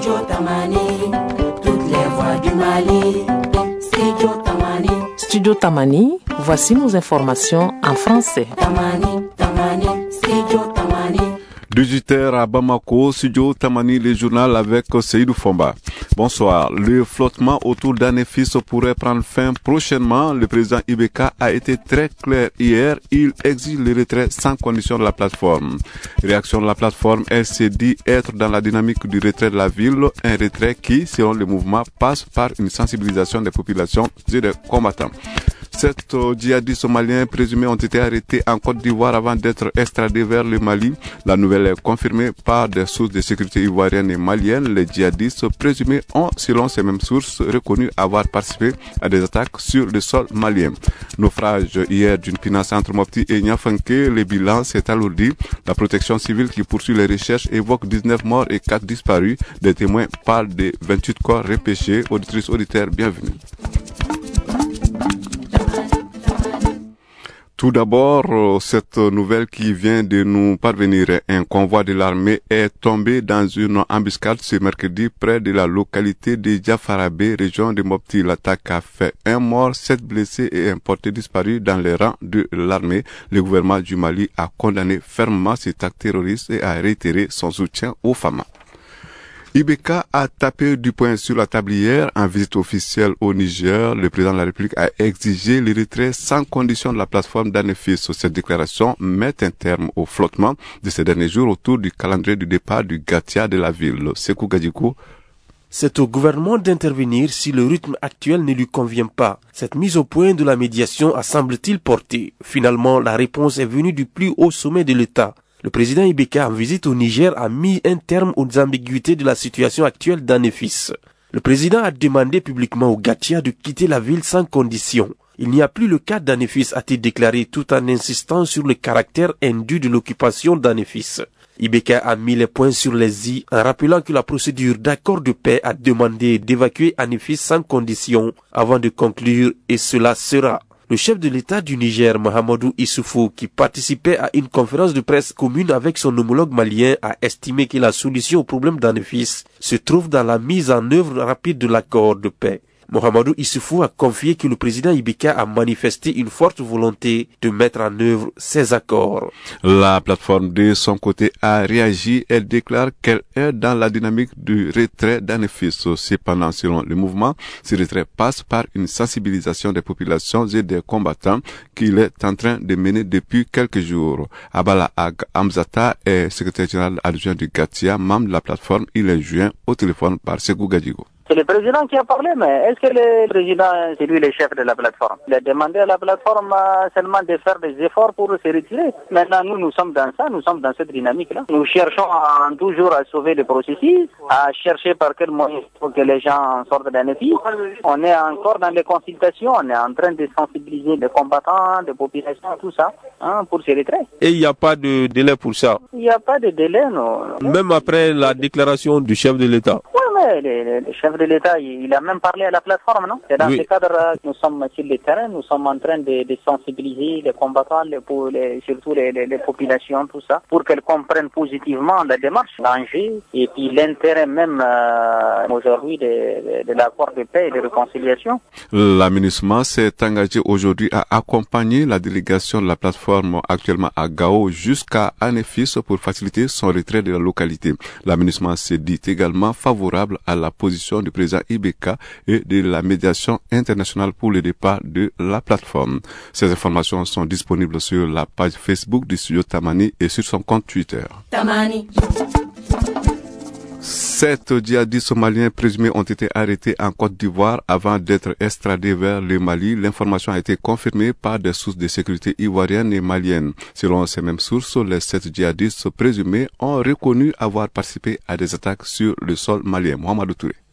Studio Tamani, toutes les voix du Mali. Studio Tamani. Studio Tamani, voici nos informations en français. Tamani, Tamani, Studio Tamani. 18h à Bamako, Studio Tamani, le journal avec Seydou Fomba. Bonsoir. Le flottement autour d'Anefis pourrait prendre fin prochainement. Le président Ibeka a été très clair hier. Il exige le retrait sans condition de la plateforme. Réaction de la plateforme, elle s'est dit être dans la dynamique du retrait de la ville. Un retrait qui, selon le mouvement, passe par une sensibilisation des populations et des combattants. 7 djihadistes somaliens présumés ont été arrêtés en Côte d'Ivoire avant d'être extradés vers le Mali. La nouvelle est confirmée par des sources de sécurité ivoiriennes et maliennes. Les djihadistes présumés ont, selon ces mêmes sources, reconnu avoir participé à des attaques sur le sol malien. Naufrage hier d'une pinnace entre Mopti et Niafanké. Le bilan s'est alourdi. La protection civile qui poursuit les recherches évoque 19 morts et 4 disparus. Des témoins parlent de 28 corps repêchés. Auditrices, auditeurs, bienvenue. Tout d'abord, cette nouvelle qui vient de nous parvenir, un convoi de l'armée est tombé dans une embuscade ce mercredi près de la localité de Diafarabé, région de Mopti. L'attaque a fait 1 mort, 7 blessés et un porté disparu dans les rangs de l'armée. Le gouvernement du Mali a condamné fermement cet acte terroriste et a réitéré son soutien aux femmes. Ibeka a tapé du poing sur la table hier en visite officielle au Niger. Le président de la République a exigé le retrait sans condition de la plateforme d'Anefis. Cette déclaration met un terme au flottement de ces derniers jours autour du calendrier du départ du Gatia de la ville. Sekou Gadjikou. C'est au gouvernement d'intervenir si le rythme actuel ne lui convient pas. Cette mise au point de la médiation a semble-t-il porté. Finalement, la réponse est venue du plus haut sommet de l'État. Le président Ibeka, en visite au Niger, a mis un terme aux ambiguïtés de la situation actuelle d'Anefis. Le président a demandé publiquement aux Gatia de quitter la ville sans condition. Il n'y a plus le cas d'Anefis, a-t-il déclaré, tout en insistant sur le caractère indu de l'occupation d'Anefis. Ibeka a mis les points sur les i en rappelant que la procédure d'accord de paix a demandé d'évacuer Anefis sans condition avant de conclure, et cela sera. Le chef de l'État du Niger, Mahamadou Issoufou, qui participait à une conférence de presse commune avec son homologue malien, a estimé que la solution au problème d'Anefis se trouve dans la mise en œuvre rapide de l'accord de paix. Mahamadou Issoufou a confié que le président Ibeka a manifesté une forte volonté de mettre en œuvre ces accords. La plateforme de son côté a réagi. Elle déclare qu'elle est dans la dynamique du retrait d'Anefis. Cependant, selon le mouvement, ce retrait passe par une sensibilisation des populations et des combattants qu'il est en train de mener depuis quelques jours. Abala Ag Amzata est secrétaire général adjoint du Gatia, membre de la plateforme. Il est joint au téléphone par Sekou Gadjigo. C'est le président qui a parlé, mais est-ce que le président, c'est lui le chef de la plateforme? Il a demandé à la plateforme seulement de faire des efforts pour se retirer. Maintenant, nous sommes dans ça, nous sommes dans cette dynamique-là. Nous cherchons toujours à sauver le processus, à chercher par quel moyen pour que les gens sortent d'un épi. On est encore dans les consultations, on est en train de sensibiliser les combattants, les populations, tout ça, pour se retirer. Et il n'y a pas de délai pour ça? Il n'y a pas de délai, non. Même après la déclaration du chef de l'État? Oui, mais le chef de l'État, il a même parlé à la plateforme, non? C'est dans ce cadre que nous sommes sur le terrain, nous sommes en train de sensibiliser les combattants, surtout les populations, tout ça, pour qu'elles comprennent positivement la démarche, l'enjeu, et puis l'intérêt même aujourd'hui de l'accord de paix et de réconciliation. L'aménagement s'est engagé aujourd'hui à accompagner la délégation de la plateforme actuellement à Gao jusqu'à Anefis pour faciliter son retrait de la localité. L'aménagement s'est dit également favorable à la position du président Ibeka et de la médiation internationale pour le départ de la plateforme. Ces informations sont disponibles sur la page Facebook du studio Tamani et sur son compte Twitter. Tamani. 7 djihadistes somaliens présumés ont été arrêtés en Côte d'Ivoire avant d'être extradés vers le Mali. L'information a été confirmée par des sources de sécurité ivoiriennes et maliennes. Selon ces mêmes sources, les 7 djihadistes présumés ont reconnu avoir participé à des attaques sur le sol malien. Mohamedou Touré.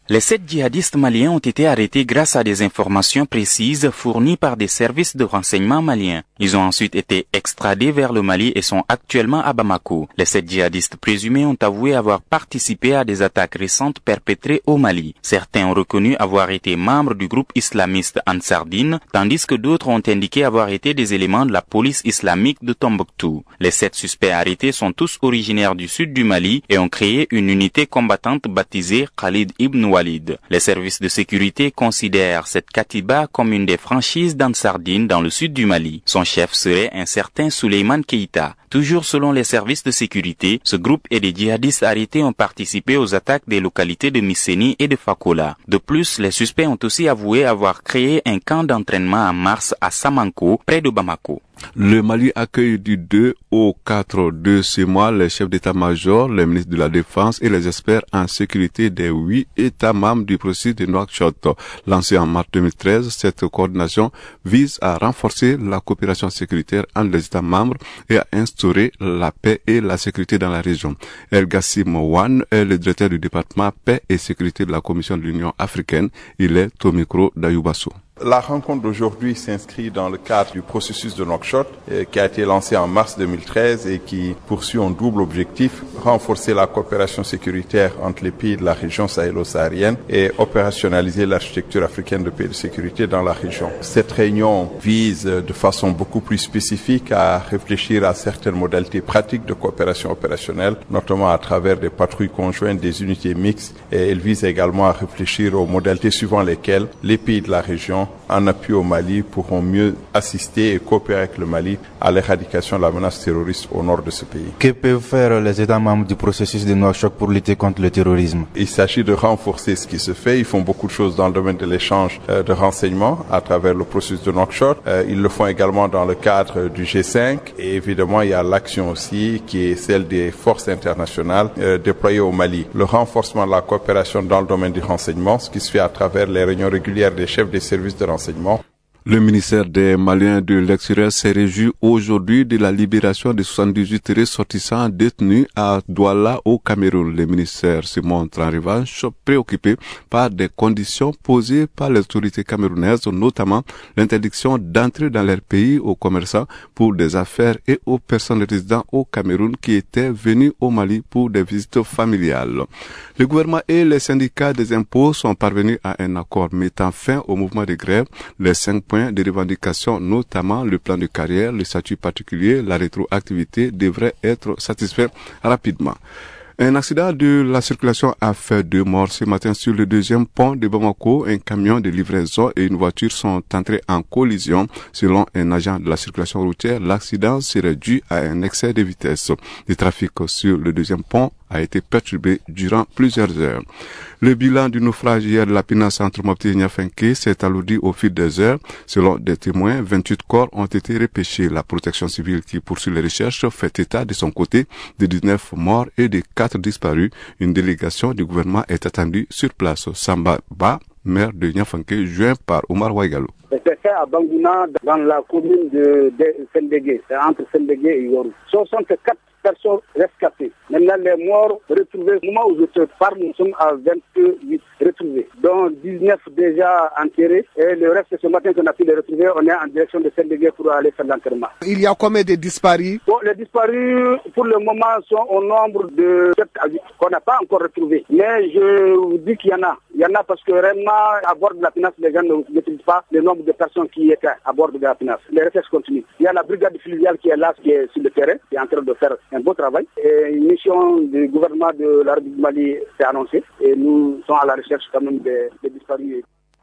Les 7 djihadistes maliens ont été arrêtés grâce à des informations précises fournies par des services de renseignement maliens. Ils ont ensuite été extradés vers le Mali et sont actuellement à Bamako. Les 7 djihadistes présumés ont avoué avoir participé à des attaques récentes perpétrées au Mali. Certains ont reconnu avoir été membres du groupe islamiste Ansardine, tandis que d'autres ont indiqué avoir été des éléments de la police islamique de Tombouctou. Les 7 suspects arrêtés sont tous originaires du sud du Mali et ont créé une unité combattante baptisée Khalid ibn Walid. Les services de sécurité considèrent cette Katiba comme une des franchises d'Ansardine dans le sud du Mali. Son chef serait un certain Souleymane Keïta. Toujours selon les services de sécurité, ce groupe et des djihadistes arrêtés ont participé aux attaques des localités de Misseni et de Fakola. De plus, les suspects ont aussi avoué avoir créé un camp d'entraînement en mars à Samanko, près de Bamako. Le Mali accueille du 2 au 4 de ce mois les chefs d'état-major, les ministres de la Défense et les experts en sécurité des 8 États membres du processus de Nouakchott. Lancé en mars 2013, cette coordination vise à renforcer la coopération sécuritaire entre les États membres et à instaurer la paix et la sécurité dans la région. El Gassim Wan est le directeur du département paix et sécurité de la Commission de l'Union africaine. Il est au micro d'Ayoubasso. La rencontre d'aujourd'hui s'inscrit dans le cadre du processus de Nouakchott qui a été lancé en mars 2013 et qui poursuit un double objectif, renforcer la coopération sécuritaire entre les pays de la région sahélo-saharienne et opérationnaliser l'architecture africaine de paix et de sécurité dans la région. Cette réunion vise de façon beaucoup plus spécifique à réfléchir à certaines modalités pratiques de coopération opérationnelle, notamment à travers des patrouilles conjointes, des unités mixtes, et elle vise également à réfléchir aux modalités suivant lesquelles les pays de la région en appui au Mali pourront mieux assister et coopérer avec le Mali à l'éradication de la menace terroriste au nord de ce pays. Que peuvent faire les États membres du processus de Nouakchott pour lutter contre le terrorisme? Il s'agit de renforcer ce qui se fait. Ils font beaucoup de choses dans le domaine de l'échange de renseignements à travers le processus de Nouakchott. Ils le font également dans le cadre du G5. Et évidemment, il y a l'action aussi qui est celle des forces internationales déployées au Mali. Le renforcement de la coopération dans le domaine du renseignement, ce qui se fait à travers les réunions régulières des chefs des services de renseignement. Le ministère des Maliens de l'extérieur s'est réjoui aujourd'hui de la libération des 78 ressortissants détenus à Douala au Cameroun. Le ministère se montre en revanche préoccupé par des conditions posées par les autorités camerounaises, notamment l'interdiction d'entrer dans leur pays aux commerçants pour des affaires et aux personnes résidant au Cameroun qui étaient venues au Mali pour des visites familiales. Le gouvernement et les syndicats des impôts sont parvenus à un accord mettant fin au mouvement de grève. Les 5 points de revendication, notamment le plan de carrière, le statut particulier, la rétroactivité, devraient être satisfaits rapidement. Un accident de la circulation a fait 2 morts ce matin sur le 2e pont de Bamako. Un camion de livraison et une voiture sont entrés en collision. Selon un agent de la circulation routière, l'accident serait dû à un excès de vitesse. Le trafic sur le 2e pont a été perturbé durant plusieurs heures. Le bilan du naufrage hier de la pinnace entre Mopti et Niafinké s'est alourdi au fil des heures. Selon des témoins, 28 corps ont été repêchés. La protection civile qui poursuit les recherches fait état de son côté de 19 morts et de 4 disparus. Une délégation du gouvernement est attendue sur place. Samba Ba, maire de Niafinké, joint par Omar Ouaigalo. C'est fait à Bangouna, dans la commune de Sendégué, c'est entre Sendégué et Yorou. 64 personnes rescapées. Maintenant, les morts retrouvés, au moment où je te parle, nous sommes à 28 retrouvés, dont 19 déjà enterrés. Et le reste, ce matin qu'on a pu les retrouver, on est en direction de Sendégué pour aller faire l'enterrement. Il y a combien de disparus? Bon, les disparus, pour le moment, sont au nombre de 7 à 8 qu'on n'a pas encore retrouvés. Mais je vous dis qu'il y en a. Il y en a parce que réellement, à bord de la pinnace, les gens ne maîtrisent pas le nombre de personnes qui étaient à bord de la pinnace. Les recherches continuent. Il y a la brigade fluviale qui est là, qui est sur le terrain, qui est en train de faire un beau travail. Et une mission du gouvernement de la République du Mali s'est annoncée. Et nous sommes à la recherche quand même des disparus.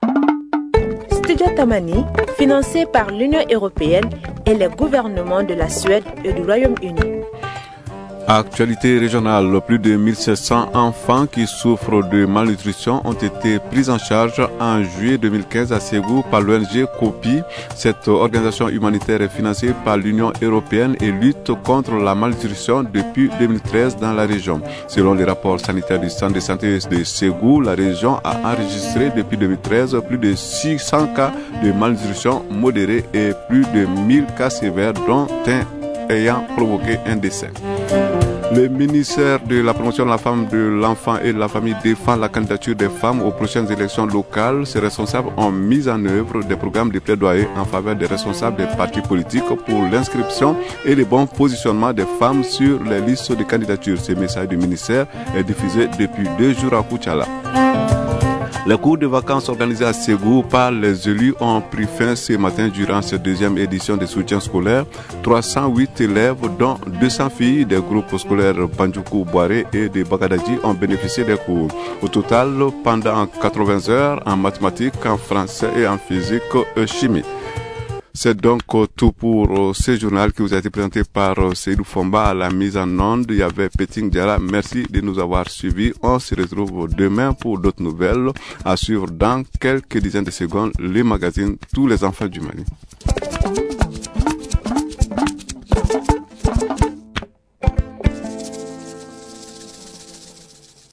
Studio Tamani, financé par l'Union européenne et les gouvernements de la Suède et du Royaume-Uni. Actualité régionale, plus de 1700 enfants qui souffrent de malnutrition ont été pris en charge en juillet 2015 à Ségou par l'ONG COPI. Cette organisation humanitaire est financée par l'Union européenne et lutte contre la malnutrition depuis 2013 dans la région. Selon les rapports sanitaires du centre de santé de Ségou, la région a enregistré depuis 2013 plus de 600 cas de malnutrition modérée et plus de 1000 cas sévères, dont un ayant provoqué un décès. Le ministère de la promotion de la femme, de l'enfant et de la famille défend la candidature des femmes aux prochaines élections locales. Ces responsables ont mis en œuvre des programmes de plaidoyer en faveur des responsables des partis politiques pour l'inscription et le bon positionnement des femmes sur les listes de candidature. Ce message du ministère est diffusé depuis 2 jours à Koutiala. Les cours de vacances organisés à Ségou par les élus ont pris fin ce matin durant cette deuxième édition de soutien scolaire. 308 élèves, dont 200 filles des groupes scolaires Bandjoukou, Boiré et de Bagadadji ont bénéficié des cours. Au total, pendant 80 heures en mathématiques, en français et en physique et chimie. C'est donc tout pour ce journal qui vous a été présenté par Seydou Fomba à la mise en onde. Il y avait Peting Diara. Merci de nous avoir suivis. On se retrouve demain pour d'autres nouvelles à suivre dans quelques dizaines de secondes. Les magazines Tous les enfants du Mali.